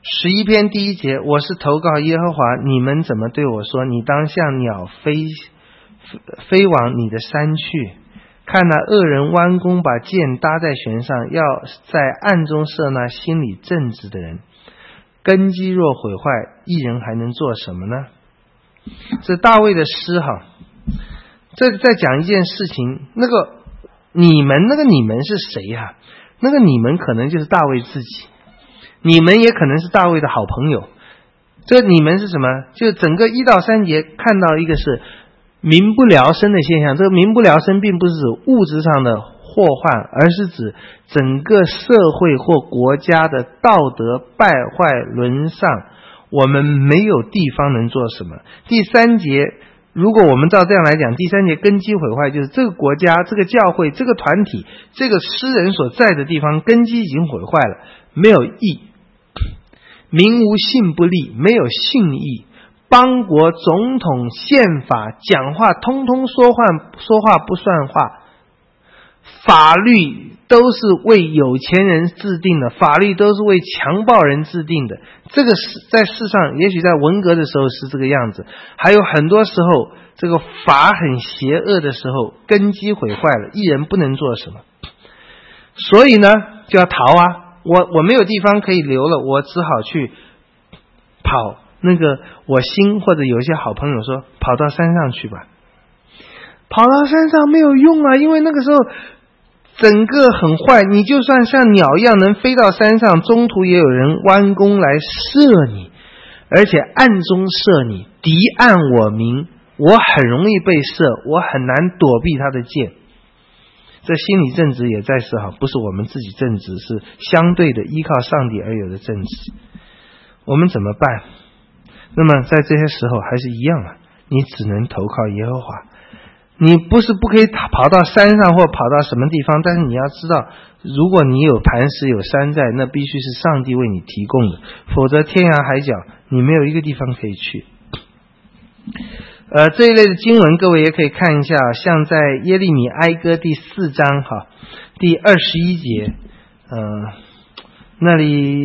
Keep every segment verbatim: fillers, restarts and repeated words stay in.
十一篇第一节，我是投靠耶和华，你们怎么对我说？你当像鸟飞飞往你的山去。看那恶人弯弓，把箭搭在弦上，要在暗中射那心里正直的人。根基若毁坏，一人还能做什么呢？这大卫的诗哈，这在讲一件事情，那个你们那个你们是谁呀、啊？那个你们可能就是大卫自己，你们也可能是大卫的好朋友。这个你们是什么？就整个一到三节看到一个是民不聊生的现象。这个民不聊生并不是指物质上的祸患，而是指整个社会或国家的道德败坏沦丧，我们没有地方能做什么。第三节，如果我们照这样来讲，第三节根基毁坏，就是这个国家、这个教会、这个团体、这个诗人所在的地方根基已经毁坏了，没有义，民无信不立，没有信义，邦国总统宪法讲话通通说话说话不算话，法律都是为有钱人制定的，法律都是为强暴人制定的。这个是在世上，也许在文革的时候是这个样子，还有很多时候这个法很邪恶的时候，根基毁坏了，一人不能做什么。所以呢，就要逃啊！我我没有地方可以留了，我只好去跑。那个我新或者有一些好朋友说，跑到山上去吧。跑到山上没有用啊，因为那个时候整个很坏，你就算像鸟一样能飞到山上，中途也有人弯弓来射你，而且暗中射你，敌暗我明，我很容易被射，我很难躲避他的箭。这心理正直也在是哈，不是我们自己正直，是相对的依靠上帝而有的正直。我们怎么办？那么在这些时候还是一样啊，你只能投靠耶和华。你不是不可以跑到山上或跑到什么地方，但是你要知道，如果你有磐石有山寨，那必须是上帝为你提供的，否则天涯海角你没有一个地方可以去。呃，这一类的经文各位也可以看一下，像在耶利米哀歌第四章哈，第二十一节，呃，那里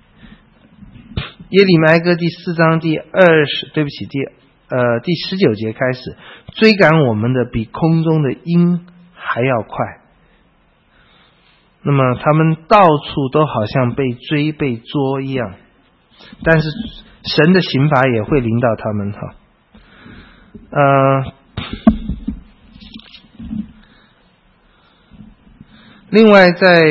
耶利米哀歌第四章第二十，对不起，第呃第十九节开始，追赶我们的比空中的鹰还要快。那么他们到处都好像被追被捉一样，但是神的刑罚也会临到他们哈。呃，另外在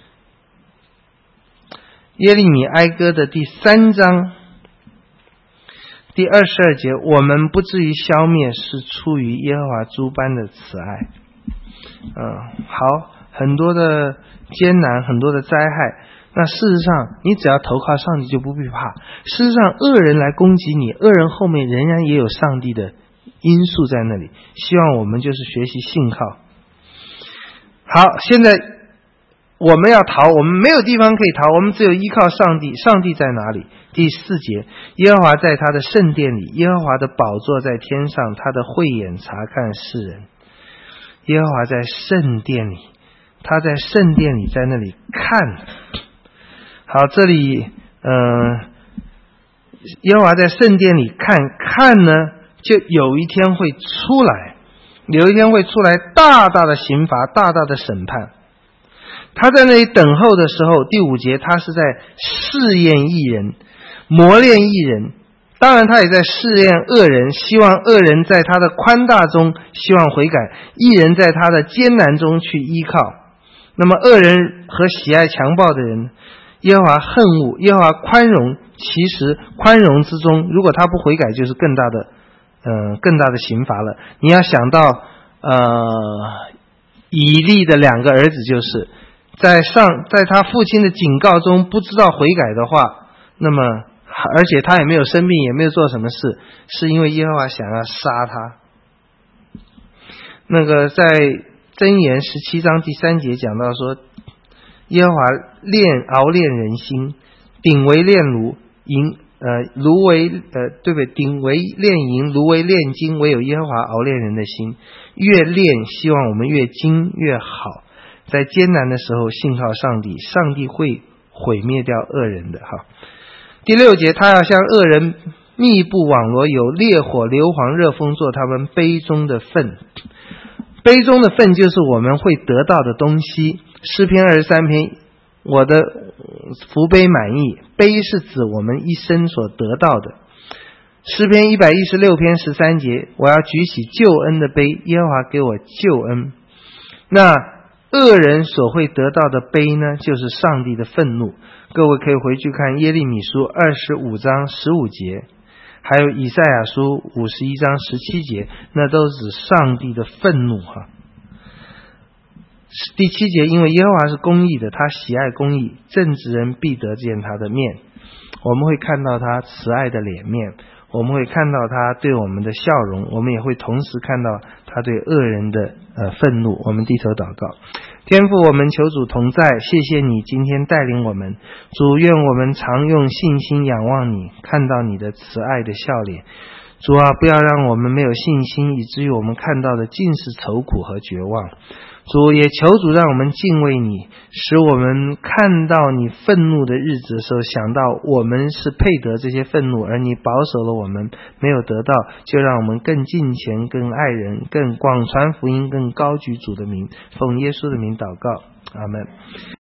耶利米哀歌的第三章第二十二节，我们不至于消灭，是出于耶和华诸般的慈爱。嗯、呃，好，很多的艰难，很多的灾害，那事实上你只要投靠上帝就不必怕。事实上恶人来攻击你，恶人后面仍然也有上帝的因素在那里，希望我们就是学习信靠。好，现在我们要逃，我们没有地方可以逃，我们只有依靠上帝。上帝在哪里？第四节，耶和华在他的圣殿里，耶和华的宝座在天上，他的慧眼察看世人。耶和华在圣殿里，他在圣殿里，在那里看。好，这里呃，耶和华在圣殿里看，看呢就有一天会出来，有一天会出来大大的刑罚，大大的审判。他在那里等候的时候，第五节，他是在试验义人，磨练义人，当然他也在试验恶人，希望恶人在他的宽大中希望悔改，义人在他的艰难中去依靠。那么恶人和喜爱强暴的人，耶和华恨恶，耶和华宽容，其实宽容之中，如果他不悔改，就是更大的呃更大的刑罚了。你要想到呃以利的两个儿子，就是在上在他父亲的警告中不知道悔改的话，那么而且他也没有生病，也没有做什么事，是因为耶和华想要杀他。那个在箴言十七章第三节讲到说，耶和华炼熬炼人心，鼎为炼炉，银呃炉为呃对不对？鼎为炼银，炉为炼金，唯有耶和华熬炼人的心。越炼，希望我们越精越好。在艰难的时候信靠上帝，上帝会毁灭掉恶人的哈。 第六节，他要向恶人密布网罗，有烈火硫磺热风做他们杯中的粪。杯中的粪就是我们会得到的东西。诗篇二十三篇，我的福杯满溢，杯是指我们一生所得到的。诗篇一百一十六篇十三节，我要举起救恩的杯，耶和华给我救恩。那恶人所会得到的杯呢，就是上帝的愤怒。各位可以回去看耶利米书二十五章十五节，还有以赛亚书五十一章十七节，那都是上帝的愤怒哈。第七节，因为耶和华是公义的，他喜爱公义，正直人必得见他的面。我们会看到他慈爱的脸面，我们会看到他对我们的笑容，我们也会同时看到他对恶人的呃愤怒。我们低头祷告。天父，我们求主同在，谢谢你今天带领我们。主，愿我们常用信心仰望你，看到你的慈爱的笑脸。主啊，不要让我们没有信心，以至于我们看到的尽是愁苦和绝望。主，也求主让我们敬畏你，使我们看到你愤怒的日子的时候，想到我们是配得这些愤怒，而你保守了我们没有得到，就让我们更敬虔，更爱人，更广传福音，更高举主的名。奉耶稣的名祷告，阿们。